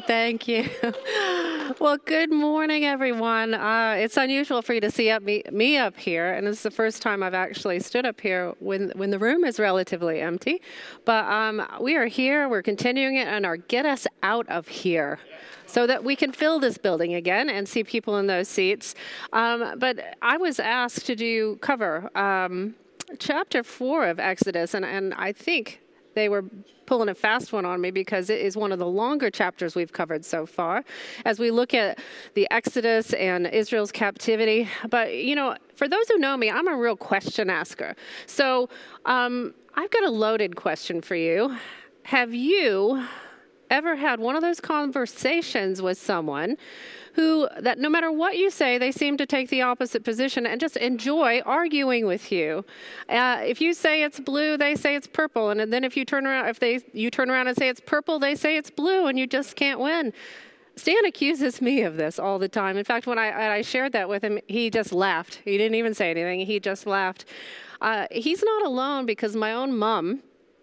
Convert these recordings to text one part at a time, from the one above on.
Thank you. Well, good morning, everyone. It's unusual for you to see me up here, and this is the first time I've actually stood up here when the room is relatively empty. But we are here, we're continuing it, and our Get Us Out of Here, so that we can fill this building again and see people in those seats. But I was asked to cover chapter 4 of Exodus, and I think they were pulling a fast one on me because it is one of the longer chapters we've covered so far as we look at the Exodus and Israel's captivity. But, for those who know me, I'm a real question asker. So I've got a loaded question for you. Have you ever had one of those conversations with someone that no matter what you say, they seem to take the opposite position and just enjoy arguing with you? If you say it's blue, they say it's purple. And then if you turn around, you turn around and say it's purple, they say it's blue, and you just can't win. Stan accuses me of this all the time. In fact, when I shared that with him, he just laughed. He didn't even say anything. He just laughed. He's not alone, because my own mom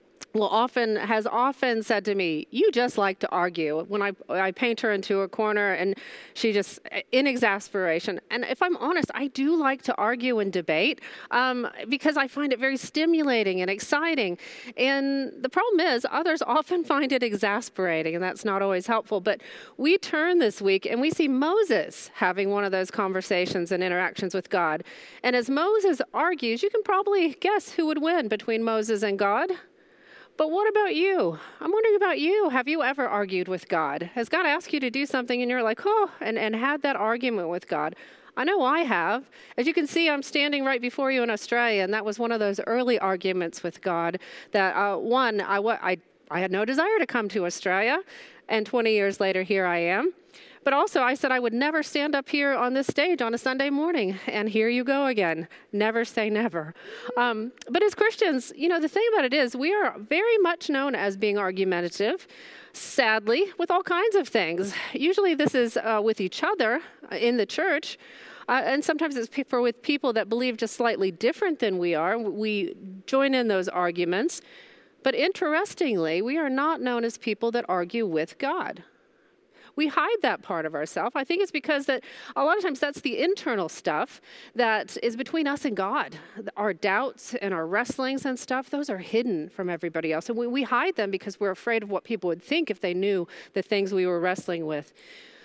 has often said to me, "You just like to argue." When I paint her into a corner, and she just, in exasperation. And if I'm honest, I do like to argue and debate because I find it very stimulating and exciting. And the problem is, others often find it exasperating, and that's not always helpful. But we turn this week, and we see Moses having one of those conversations and interactions with God. And as Moses argues, you can probably guess who would win between Moses and God. But what about you? I'm wondering about you. Have you ever argued with God? Has God asked you to do something and you're like, and had that argument with God? I know I have. As you can see, I'm standing right before you in Australia, and that was one of those early arguments with God that, I had no desire to come to Australia, and 20 years later, here I am. But also, I said I would never stand up here on this stage on a Sunday morning, and here you go again. Never say never. But as Christians, the thing about it is we are very much known as being argumentative, sadly, with all kinds of things. Usually this is with each other in the church, and sometimes it's with people that believe just slightly different than we are. We join in those arguments. But interestingly, we are not known as people that argue with God. We hide that part of ourselves. I think it's because that a lot of times that's the internal stuff that is between us and God. Our doubts and our wrestlings and stuff, those are hidden from everybody else. And we hide them because we're afraid of what people would think if they knew the things we were wrestling with.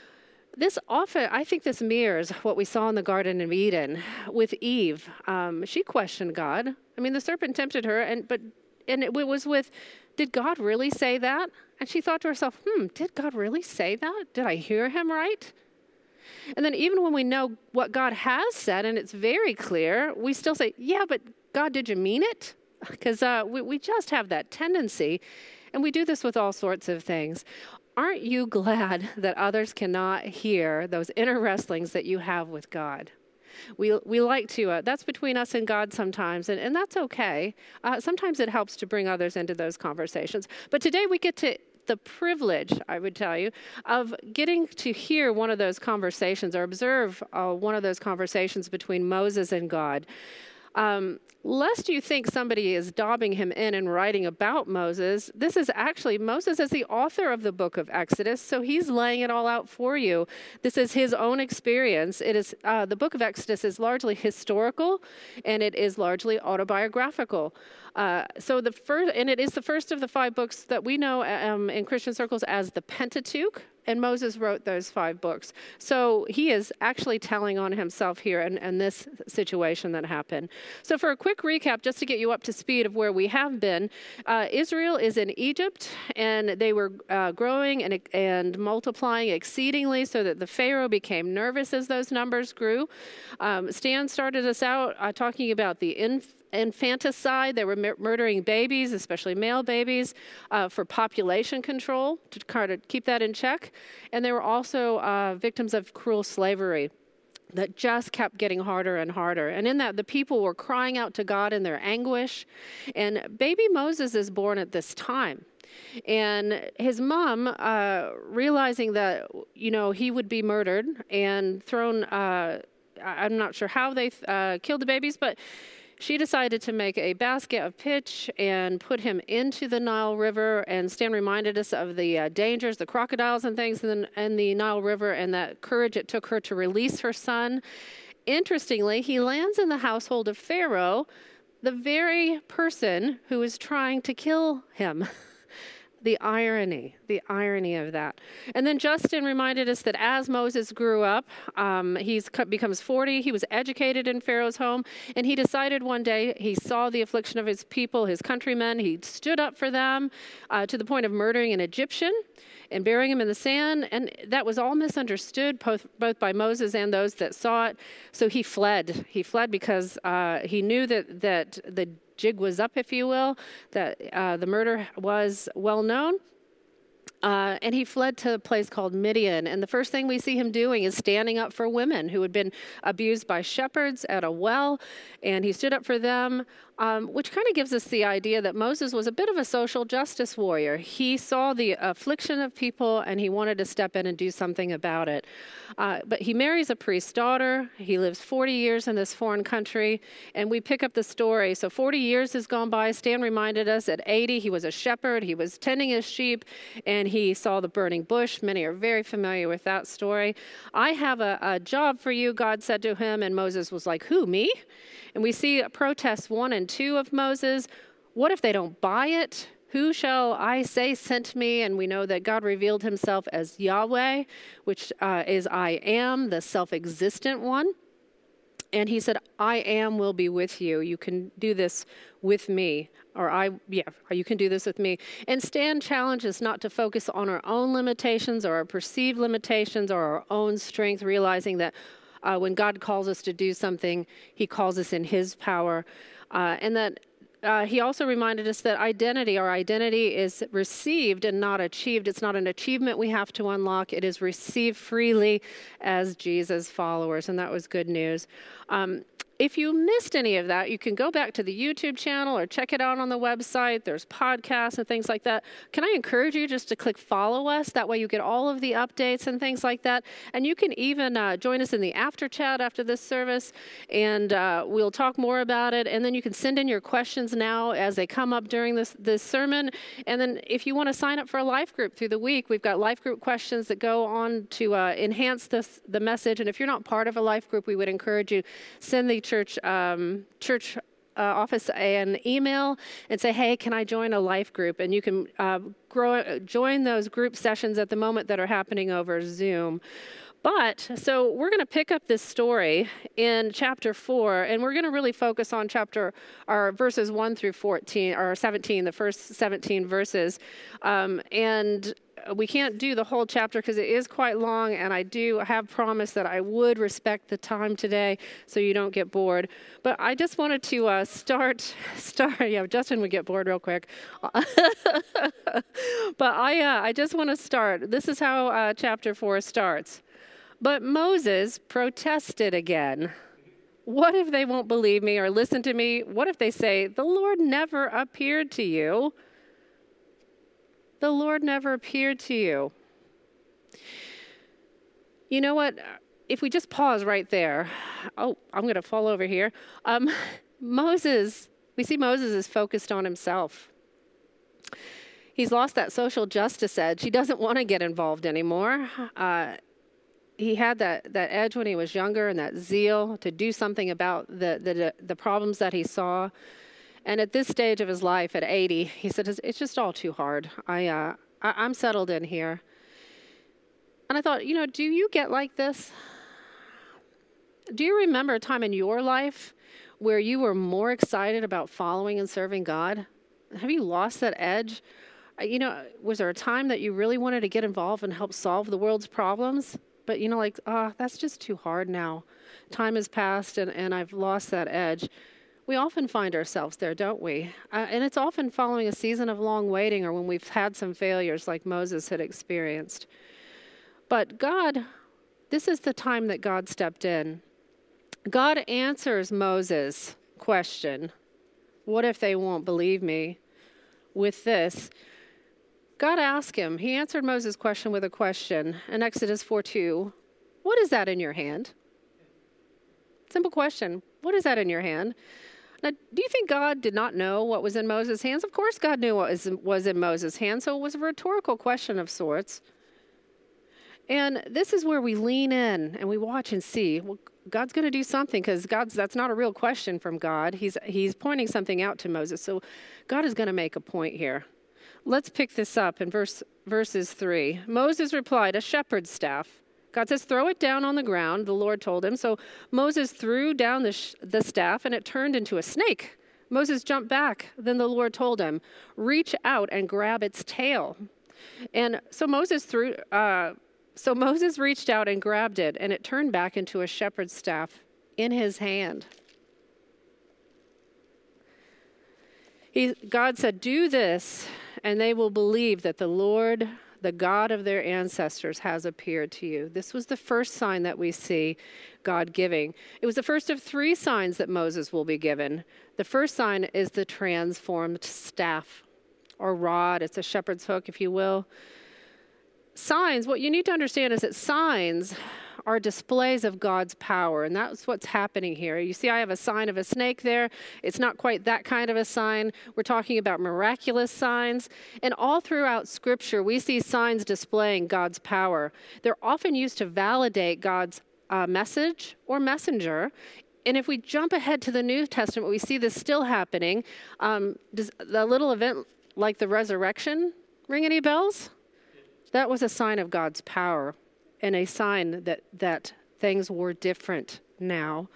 I think this mirrors what we saw in the Garden of Eden with Eve. She questioned God. The serpent tempted her, and it was with, did God really say that? And she thought to herself, did God really say that? Did I hear him right? And then even when we know what God has said, and it's very clear, we still say, yeah, but God, did you mean it? Because we just have that tendency, and we do this with all sorts of things. Aren't you glad that others cannot hear those inner wrestlings that you have with God? We like to, that's between us and God sometimes, and that's okay. Sometimes it helps to bring others into those conversations. But today we get to the privilege, I would tell you, of getting to hear one of those conversations or observe one of those conversations between Moses and God. Lest you think somebody is daubing him in and writing about Moses, this is actually, Moses is the author of the book of Exodus, so he's laying it all out for you. This is his own experience. It is the book of Exodus is largely historical, and it is largely autobiographical. It is the first of the 5 books that we know in Christian circles as the Pentateuch. And Moses wrote those 5 books. So he is actually telling on himself here and this situation that happened. So for a quick recap, just to get you up to speed of where we have been, Israel is in Egypt, and they were growing and multiplying exceedingly so that the Pharaoh became nervous as those numbers grew. Stan started us out talking about the infanticide. They were murdering babies, especially male babies, for population control, to kind of keep that in check. And they were also victims of cruel slavery that just kept getting harder and harder. And in that, the people were crying out to God in their anguish. And baby Moses is born at this time. And his mom, realizing that, he would be murdered and thrown, I'm not sure how they killed the babies, but she decided to make a basket of pitch and put him into the Nile River. And Stan reminded us of the dangers, the crocodiles and things in the Nile River, and that courage it took her to release her son. Interestingly, he lands in the household of Pharaoh, the very person who is trying to kill him. The irony of that. And then Justin reminded us that as Moses grew up, he becomes 40. He was educated in Pharaoh's home, and he decided one day he saw the affliction of his people, his countrymen. He stood up for them to the point of murdering an Egyptian and burying him in the sand. And that was all misunderstood, both by Moses and those that saw it. So he fled. He fled because he knew that the jig was up, if you will, that the murder was well known. And he fled to a place called Midian. And the first thing we see him doing is standing up for women who had been abused by shepherds at a well. And he stood up for them, which kind of gives us the idea that Moses was a bit of a social justice warrior. He saw the affliction of people and he wanted to step in and do something about it. But he marries a priest's daughter. He lives 40 years in this foreign country. And we pick up the story. So 40 years has gone by. Stan reminded us at 80, he was a shepherd. He was tending his sheep and he saw the burning bush. Many are very familiar with that story. I have a job for you, God said to him. And Moses was like, who, me? And we see protests 1 and 2 of Moses. What if they don't buy it? Who shall I say sent me? And we know that God revealed himself as Yahweh, which is I am, the self-existent one. And he said, I am will be with you. You can do this with me. You can do this with me. And Stan challenges not to focus on our own limitations or our perceived limitations or our own strength, realizing that when God calls us to do something, he calls us in his power. And that he also reminded us that our identity is received and not achieved. It's not an achievement we have to unlock. It is received freely as Jesus followers, and that was good news. If you missed any of that, you can go back to the YouTube channel or check it out on the website. There's podcasts and things like that. Can I encourage you just to click follow us? That way you get all of the updates and things like that. And you can even join us in the after chat after this service, and we'll talk more about it. And then you can send in your questions now as they come up during this sermon. And then if you want to sign up for a life group through the week, we've got life group questions that go on to enhance the message. And if you're not part of a life group, we would encourage you send the church office an email and say, hey, can I join a life group? And you can join those group sessions at the moment that are happening over Zoom. So we're going to pick up this story in chapter 4, and we're going to really focus on verses 1 through 14, or 17, the first 17 verses. And we can't do the whole chapter because it is quite long, and I do have promised that I would respect the time today so you don't get bored. But I just wanted to start. Yeah, Justin would get bored real quick. But I just want to start. This is how chapter 4 starts. But Moses protested again. What if they won't believe me or listen to me? What if they say, the Lord never appeared to you? The Lord never appeared to you. You know what? If we just pause right there. Oh, I'm going to fall over here. We see Moses is focused on himself. He's lost that social justice edge. He doesn't want to get involved anymore. He had that edge when he was younger and that zeal to do something about the problems that he saw. And at this stage of his life, at 80, he said, it's just all too hard. I'm settled in here. And I thought, do you get like this? Do you remember a time in your life where you were more excited about following and serving God? Have you lost that edge? Was there a time that you really wanted to get involved and help solve the world's problems? But, that's just too hard now. Time has passed and I've lost that edge. We often find ourselves there, don't we? And it's often following a season of long waiting or when we've had some failures like Moses had experienced. But this is the time that God stepped in. God answers Moses' question, what if they won't believe me? With this, God asked him, he answered Moses' question with a question in Exodus 4:2. What is that in your hand? Simple question. What is that in your hand? Now, do you think God did not know what was in Moses' hands? Of course God knew what was in Moses' hands, so it was a rhetorical question of sorts. And this is where we lean in and we watch and see, well, God's going to do something, because that's not a real question from God. He's pointing something out to Moses. So God is going to make a point here. Let's pick this up in verses 3. Moses replied, "A shepherd's staff." God says, "Throw it down on the ground," the Lord told him. So Moses threw down the staff, and it turned into a snake. Moses jumped back. Then the Lord told him, "Reach out and grab its tail." And so Moses reached out and grabbed it, and it turned back into a shepherd's staff in his hand. God said, "Do this, and they will believe that the Lord, the God of their ancestors, has appeared to you." This was the first sign that we see God giving. It was the first of 3 signs that Moses will be given. The first sign is the transformed staff or rod. It's a shepherd's hook, if you will. Signs, what you need to understand is that signs are displays of God's power, and that's what's happening here. You see, I have a sign of a snake there. It's not quite that kind of a sign. We're talking about miraculous signs. And all throughout Scripture, we see signs displaying God's power. They're often used to validate God's message or messenger. And if we jump ahead to the New Testament, we see this still happening. Does the little event like the resurrection ring any bells? That was a sign of God's power and a sign that things were different now.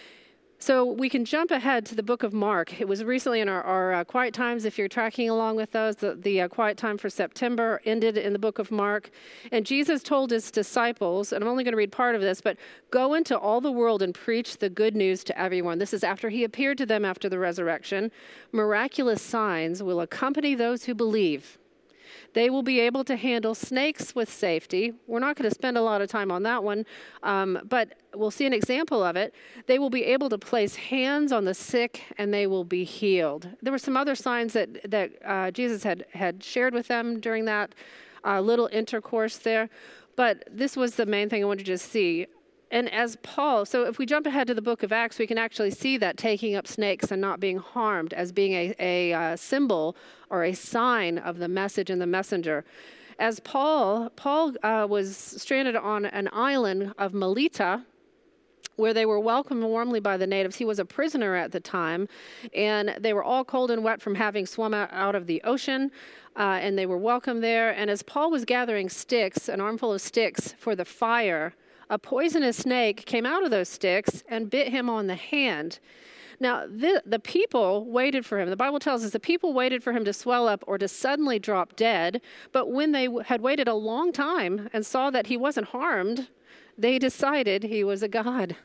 So we can jump ahead to the book of Mark. It was recently in our quiet times. If you're tracking along with those, the quiet time for September ended in the book of Mark. And Jesus told his disciples, and I'm only going to read part of this, but go into all the world and preach the good news to everyone. This is after he appeared to them after the resurrection. Miraculous signs will accompany those who believe. They will be able to handle snakes with safety. We're not going to spend a lot of time on that one, but we'll see an example of it. They will be able to place hands on the sick, and they will be healed. There were some other signs that Jesus had shared with them during that little intercourse there, but this was the main thing I wanted you to see. And as Paul, so if we jump ahead to the book of Acts, we can actually see that taking up snakes and not being harmed as being a symbol or a sign of the message and the messenger. As Paul was stranded on an island of Melita, where they were welcomed warmly by the natives. He was a prisoner at the time, and they were all cold and wet from having swum out of the ocean, and they were welcome there. And as Paul was gathering sticks, an armful of sticks for the fire, a poisonous snake came out of those sticks and bit him on the hand. Now, the people waited for him. The Bible tells us the people waited for him to swell up or to suddenly drop dead. But when they had waited a long time and saw that he wasn't harmed, they decided he was a god.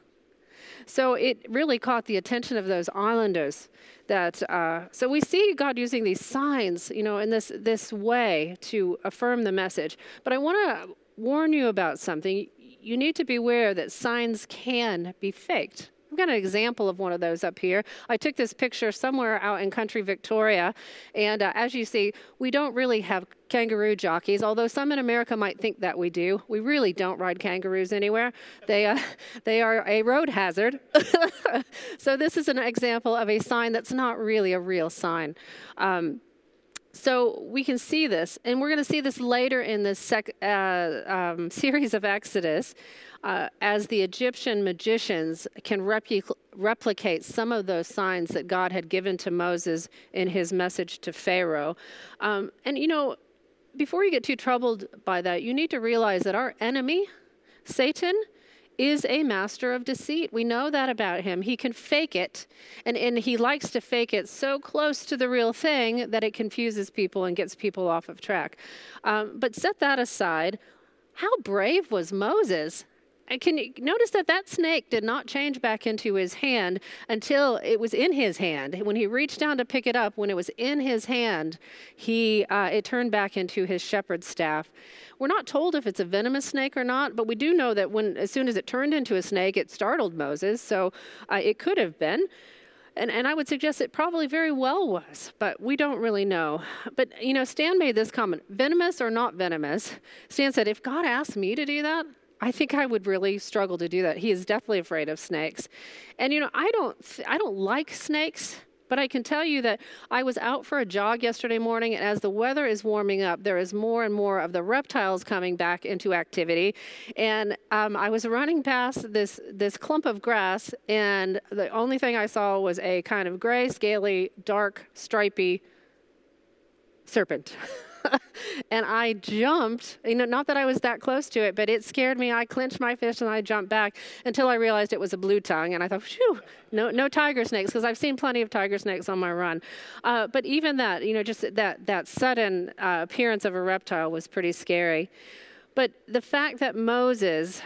So it really caught the attention of those islanders. So we see God using these signs, in this way to affirm the message. But I want to warn you about something. You need to be aware that signs can be faked. I've got an example of one of those up here. I took this picture somewhere out in country Victoria, and as you see, we don't really have kangaroo jockeys, although some in America might think that we do. We really don't ride kangaroos anywhere. They are a road hazard. So this is an example of a sign that's not really a real sign. So we can see this, and we're going to see this later in this series of Exodus, as the Egyptian magicians can replicate some of those signs that God had given to Moses in his message to Pharaoh. Before you get too troubled by that, you need to realize that our enemy, Satan, is a master of deceit. We know that about him. He can fake it, and he likes to fake it so close to the real thing that it confuses people and gets people off of track. But set that aside. How brave was Moses? And can you notice that snake did not change back into his hand until it was in his hand? When he reached down to pick it up, when it was in his hand, it turned back into his shepherd's staff. We're not told if it's a venomous snake or not, but we do know that as soon as it turned into a snake, it startled Moses, so it could have been. And I would suggest it probably very well was, but we don't really know. But, Stan made this comment, venomous or not venomous. Stan said, if God asked me to do that, I think I would really struggle to do that. He is definitely afraid of snakes. And I don't like snakes, but I can tell you that I was out for a jog yesterday morning, and as the weather is warming up, there is more and more of the reptiles coming back into activity. And I was running past this clump of grass, and the only thing I saw was a kind of gray, scaly, dark, stripy serpent. And I jumped, not that I was that close to it, but it scared me. I clenched my fist and I jumped back until I realized it was a blue tongue. And I thought, phew, no tiger snakes, because I've seen plenty of tiger snakes on my run. But even that, just that sudden appearance of a reptile was pretty scary. But the fact that Moses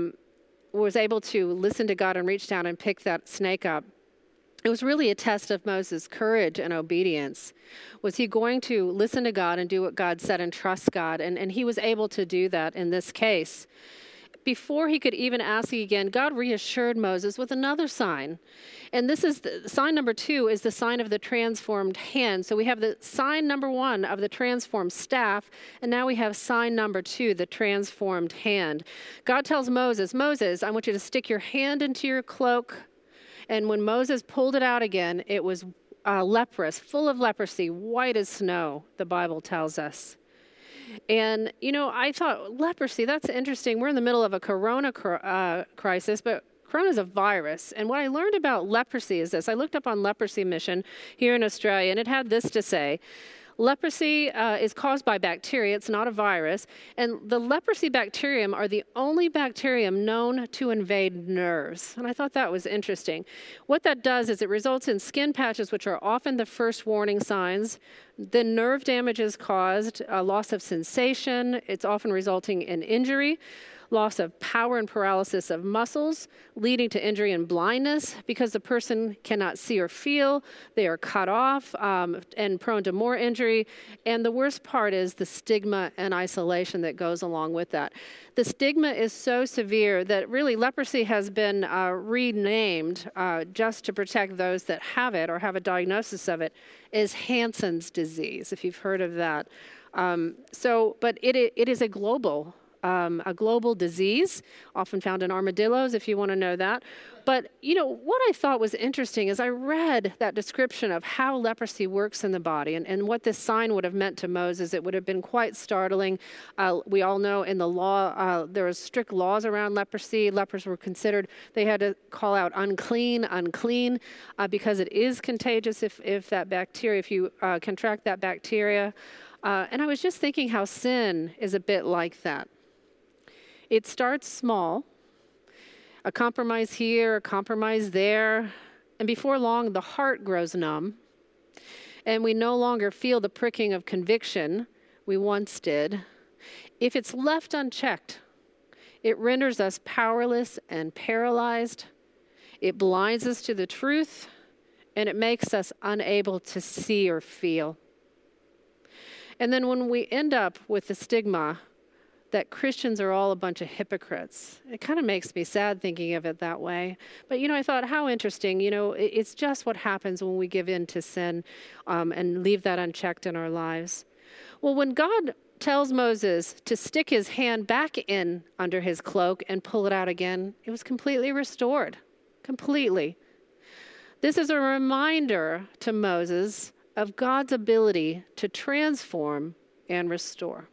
was able to listen to God and reach down and pick that snake up, it was really a test of Moses' courage and obedience. Was he going to listen to God and do what God said and trust God? And he was able to do that in this case. Before he could even ask again, God reassured Moses with another sign. And this is sign number 2 is the sign of the transformed hand. So we have the sign number 1 of the transformed staff, and now we have sign number 2, the transformed hand. God tells Moses, I want you to stick your hand into your cloak. And when Moses pulled it out again, it was leprous, full of leprosy, white as snow, the Bible tells us. And, I thought, leprosy, that's interesting. We're in the middle of a corona crisis, but corona is a virus. And what I learned about leprosy is this. I looked up on Leprosy Mission here in Australia, and it had this to say. Leprosy is caused by bacteria. It's not a virus. And the leprosy bacterium are the only bacterium known to invade nerves. And I thought that was interesting. What that does is it results in skin patches, which are often the first warning signs. The nerve damage is caused, a loss of sensation. It's often resulting in injury. Loss of power and paralysis of muscles, leading to injury and blindness because the person cannot see or feel. They are cut off and prone to more injury. And the worst part is the stigma and isolation that goes along with that. The stigma is so severe that really leprosy has been renamed just to protect those that have it or have a diagnosis of it as Hansen's disease, if you've heard of that. But it is a global disease, often found in armadillos, if you want to know that. But, what I thought was interesting is I read that description of how leprosy works in the body and what this sign would have meant to Moses. It would have been quite startling. We all know in the law, there are strict laws around leprosy. Lepers were considered, they had to call out unclean, because it is contagious if that bacteria, if you contract that bacteria. And I was just thinking how sin is a bit like that. It starts small, a compromise here, a compromise there, and before long, the heart grows numb, and we no longer feel the pricking of conviction we once did. If it's left unchecked, it renders us powerless and paralyzed. It blinds us to the truth, and it makes us unable to see or feel. And then when we end up with the stigma that Christians are all a bunch of hypocrites, it kind of makes me sad thinking of it that way. But, I thought, how interesting. It's just what happens when we give in to sin and leave that unchecked in our lives. Well, when God tells Moses to stick his hand back in under his cloak and pull it out again, it was completely restored. Completely. This is a reminder to Moses of God's ability to transform and restore.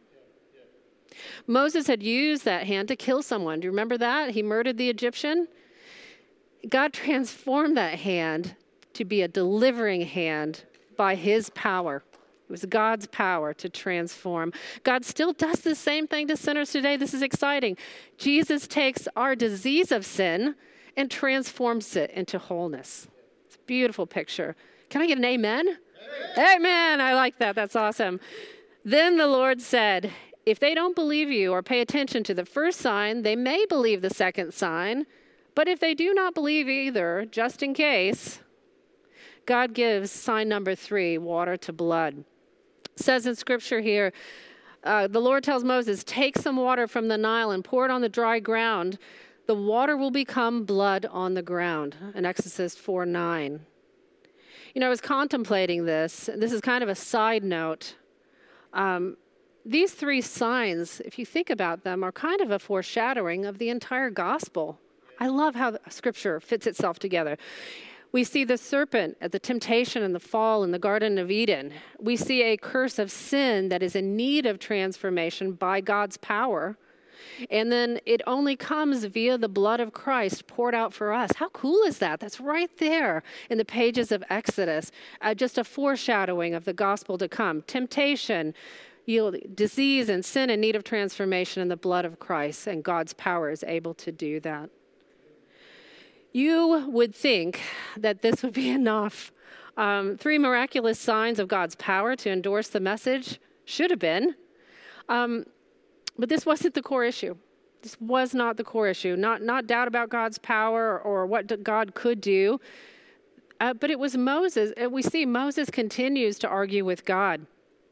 Moses had used that hand to kill someone. Do you remember that? He murdered the Egyptian. God transformed that hand to be a delivering hand by his power. It was God's power to transform. God still does the same thing to sinners today. This is exciting. Jesus takes our disease of sin and transforms it into wholeness. It's a beautiful picture. Can I get an amen? Amen. I like that. That's awesome. Then the Lord said, if they don't believe you or pay attention to the first sign, they may believe the second sign. But if they do not believe either, just in case, God gives sign number 3, water to blood. It says in Scripture here, the Lord tells Moses, take some water from the Nile and pour it on the dry ground. The water will become blood on the ground. In Exodus 4:9. I was contemplating this. This is kind of a side note. these three signs, if you think about them, are kind of a foreshadowing of the entire gospel. I love how the Scripture fits itself together. We see the serpent at the temptation and the fall in the Garden of Eden. We see a curse of sin that is in need of transformation by God's power. And then it only comes via the blood of Christ poured out for us. How cool is that? That's right there in the pages of Exodus. Just a foreshadowing of the gospel to come. Temptation, disease and sin in need of transformation in the blood of Christ. And God's power is able to do that. You would think that this would be enough. Three miraculous signs of God's power to endorse the message should have been. But this wasn't the core issue. This was not the core issue. Not doubt about God's power or what God could do. But it was Moses. We see Moses continues to argue with God.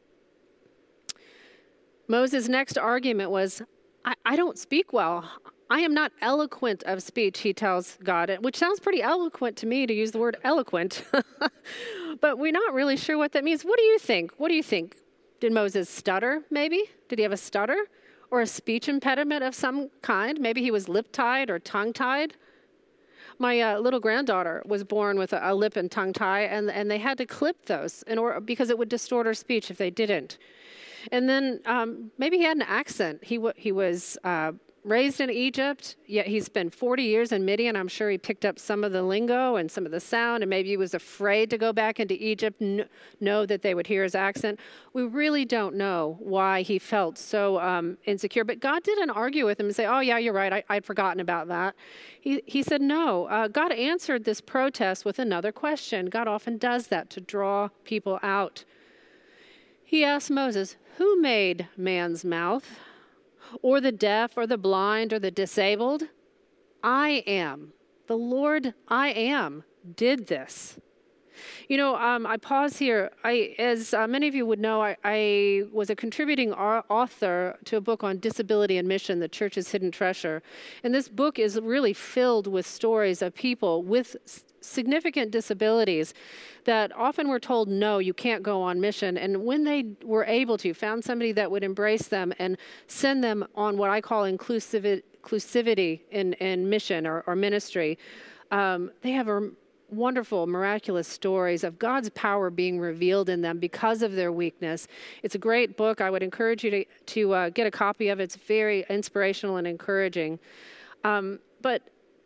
Moses' next argument was, I don't speak well. I am not eloquent of speech, he tells God, which sounds pretty eloquent to me to use the word eloquent. But we're not really sure what that means. What do you think? What do you think? Did Moses stutter, maybe? Did he have a stutter or a speech impediment of some kind? Maybe he was lip-tied or tongue-tied. My little granddaughter was born with a lip and tongue tie, and they had to clip those because it would distort her speech if they didn't. And then maybe he had an accent. He was raised in Egypt, yet he spent 40 years in Midian. I'm sure he picked up some of the lingo and some of the sound, and maybe he was afraid to go back into Egypt, know that they would hear his accent. We really don't know why he felt so insecure, but God didn't argue with him and say, oh, yeah, you're right, I'd forgotten about that. He said no. God answered this protest with another question. God often does that to draw people out. He asked Moses, who made man's mouth? Or the deaf, or the blind, or the disabled? I am. The Lord, I am, did this. You know, I pause here. As many of you would know, I was a contributing author to a book on disability and mission, The Church's Hidden Treasure. And this book is really filled with stories of people with significant disabilities that often were told, no, you can't go on mission. And when they were able to, found somebody that would embrace them and send them on what I call inclusivity in mission or ministry. They have wonderful, miraculous stories of God's power being revealed in them because of their weakness. It's a great book. I would encourage you to get a copy of it. It's very inspirational and encouraging. But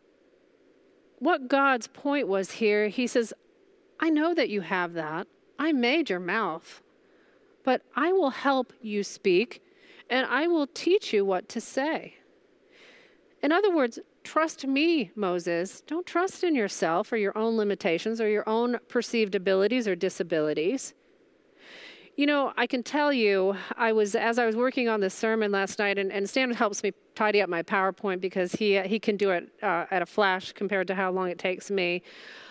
what God's point was here, he says, I know that you have that. I made your mouth, but I will help you speak, and I will teach you what to say. In other words, trust me, Moses. Don't trust in yourself or your own limitations or your own perceived abilities or disabilities. You know, I can tell you, as I was working on this sermon last night, and Stan helps me tidy up my PowerPoint because he can do it at a flash compared to how long it takes me.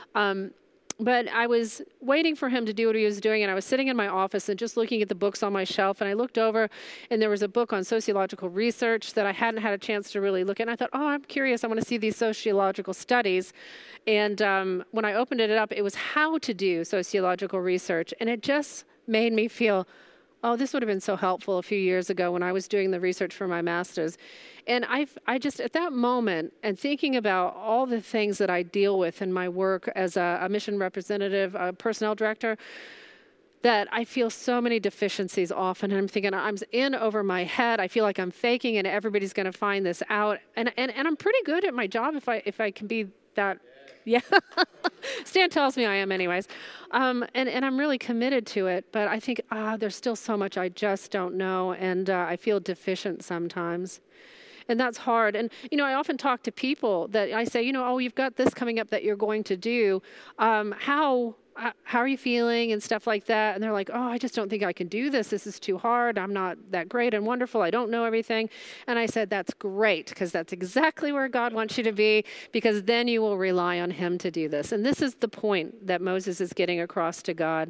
But I was waiting for him to do what he was doing, and I was sitting in my office and just looking at the books on my shelf, and I looked over, and there was a book on sociological research that I hadn't had a chance to really look at, and I thought, oh, I'm curious, I want to see these sociological studies. And when I opened it up, it was how to do sociological research, and it just made me feel, oh, this would have been so helpful a few years ago when I was doing the research for my master's. And I just, at that moment, and thinking about all the things that I deal with in my work as a mission representative, a personnel director, that I feel so many deficiencies often. And I'm thinking, I'm in over my head. I feel like I'm faking and everybody's going to find this out. And I'm pretty good at my job if I can be that. Yeah. Stan tells me I am anyways. And I'm really committed to it. But I think, there's still so much I just don't know. And I feel deficient sometimes. And that's hard. And, you know, I often talk to people that I say, oh, you've got this coming up that you're going to do. How are you feeling and stuff like that? And they're like, oh, I just don't think I can do this. This is too hard. I'm not that great and wonderful. I don't know everything. And I said, that's great, because that's exactly where God wants you to be, because then you will rely on him to do this. And this is the point that Moses is getting across to God.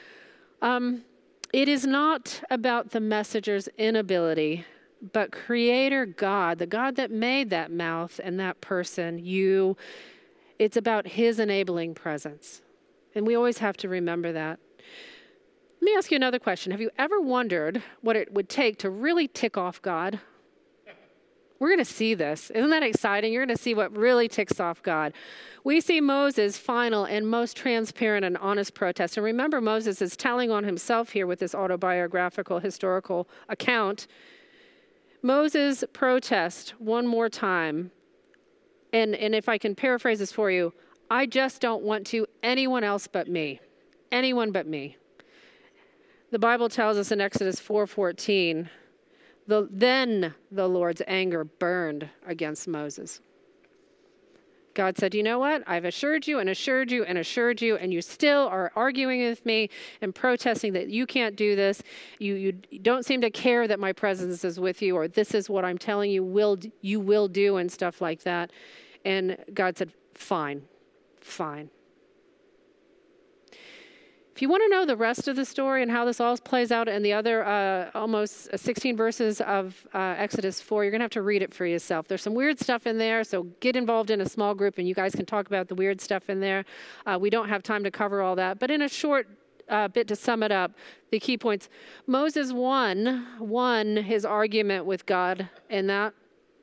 It is not about the messenger's inability, but Creator God, the God that made that mouth and that person, it's about his enabling presence. And we always have to remember that. Let me ask you another question. Have you ever wondered what it would take to really tick off God? We're going to see this. Isn't that exciting? You're going to see what really ticks off God. We see Moses' final and most transparent and honest protest. And remember, Moses is telling on himself here with this autobiographical historical account. Moses' protest one more time. And if I can paraphrase this for you, I just don't want to anyone else but me. Anyone but me. The Bible tells us in Exodus 4:14, then the Lord's anger burned against Moses. God said, you know what? I've assured you and assured you and assured you, and you still are arguing with me and protesting that you can't do this. You don't seem to care that my presence is with you, or this is what I'm telling you you will do, and stuff like that. And God said, fine. If you want to know the rest of the story and how this all plays out in the other almost 16 verses of Exodus 4, you're going to have to read it for yourself. There's some weird stuff in there, so get involved in a small group and you guys can talk about the weird stuff in there. We don't have time to cover all that, but in a short bit to sum it up, the key points. Moses won his argument with God in that.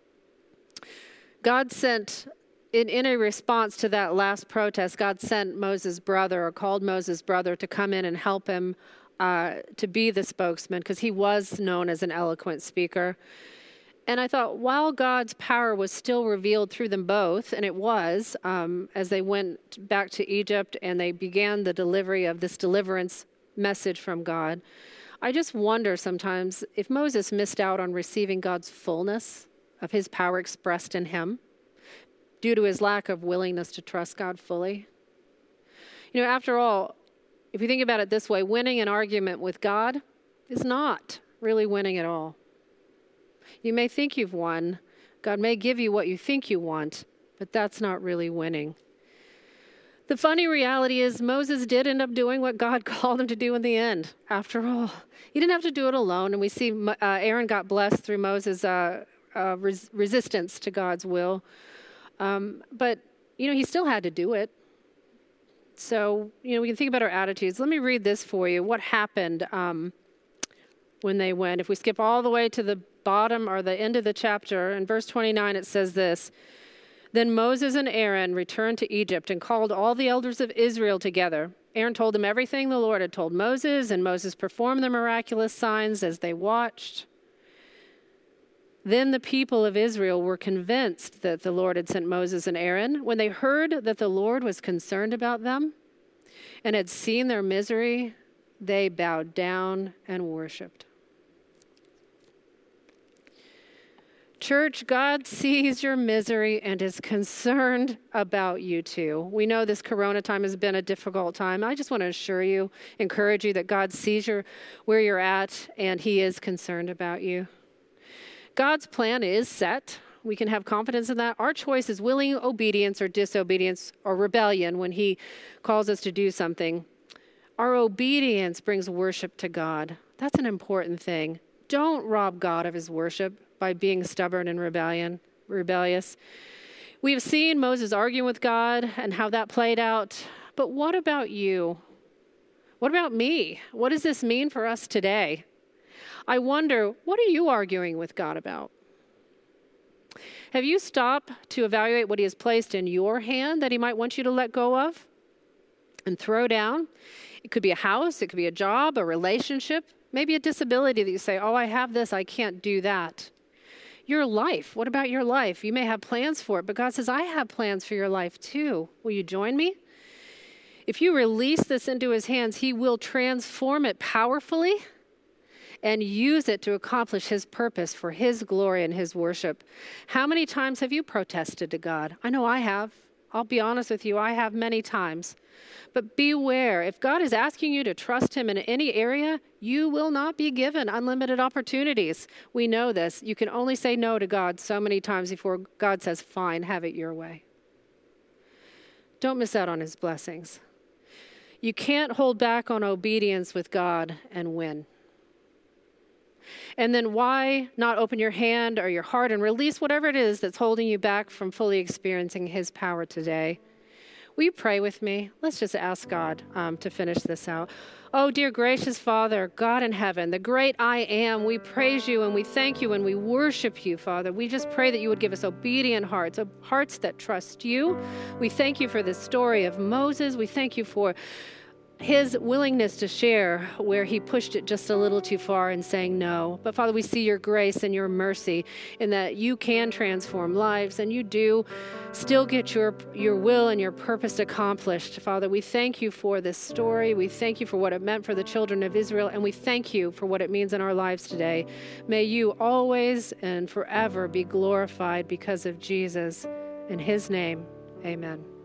God sent... In a response to that last protest, God sent Moses' brother, or called Moses' brother, to come in and help him to be the spokesman, because he was known as an eloquent speaker. And I thought, while God's power was still revealed through them both, and it was, as they went back to Egypt and they began the delivery of this deliverance message from God, I just wonder sometimes if Moses missed out on receiving God's fullness of his power expressed in him, due to his lack of willingness to trust God fully. You know, after all, if you think about it this way, winning an argument with God is not really winning at all. You may think you've won. God may give you what you think you want, but that's not really winning. The funny reality is Moses did end up doing what God called him to do in the end, after all. He didn't have to do it alone, and we see Aaron got blessed through Moses' resistance to God's will. But, he still had to do it. So, we can think about our attitudes. Let me read this for you. What happened when they went? If we skip all the way to the bottom or the end of the chapter, in verse 29, it says this: Then Moses and Aaron returned to Egypt and called all the elders of Israel together. Aaron told them everything the Lord had told Moses, and Moses performed the miraculous signs as they watched. Then the people of Israel were convinced that the Lord had sent Moses and Aaron. When they heard that the Lord was concerned about them and had seen their misery, they bowed down and worshiped. Church, God sees your misery and is concerned about you too. We know this Corona time has been a difficult time. I just want to encourage you that God sees where you're at and he is concerned about you. God's plan is set. We can have confidence in that. Our choice is willing obedience or disobedience or rebellion when he calls us to do something. Our obedience brings worship to God. That's an important thing. Don't rob God of his worship by being stubborn and rebellious. We've seen Moses argue with God and how that played out. But what about you? What about me? What does this mean for us today? I wonder, what are you arguing with God about? Have you stopped to evaluate what he has placed in your hand that he might want you to let go of and throw down? It could be a house, it could be a job, a relationship, maybe a disability that you say, I have this, I can't do that. Your life, what about your life? You may have plans for it, but God says, I have plans for your life too. Will you join me? If you release this into his hands, he will transform it powerfully and use it to accomplish his purpose for his glory and his worship. How many times have you protested to God? I know I have. I'll be honest with you, I have many times. But beware, if God is asking you to trust him in any area, you will not be given unlimited opportunities. We know this. You can only say no to God so many times before God says, fine, have it your way. Don't miss out on his blessings. You can't hold back on obedience with God and win. And then why not open your hand or your heart and release whatever it is that's holding you back from fully experiencing his power today? Will you pray with me? Let's just ask God to finish this out. Oh, dear gracious Father, God in heaven, the great I am, we praise you and we thank you and we worship you, Father. We just pray that you would give us obedient hearts, hearts that trust you. We thank you for this story of Moses. We thank you for his willingness to share where he pushed it just a little too far and saying no. But Father, we see your grace and your mercy in that you can transform lives and you do still get your will and your purpose accomplished. Father, we thank you for this story. We thank you for what it meant for the children of Israel, and we thank you for what it means in our lives today. May you always and forever be glorified because of Jesus. In his name, amen.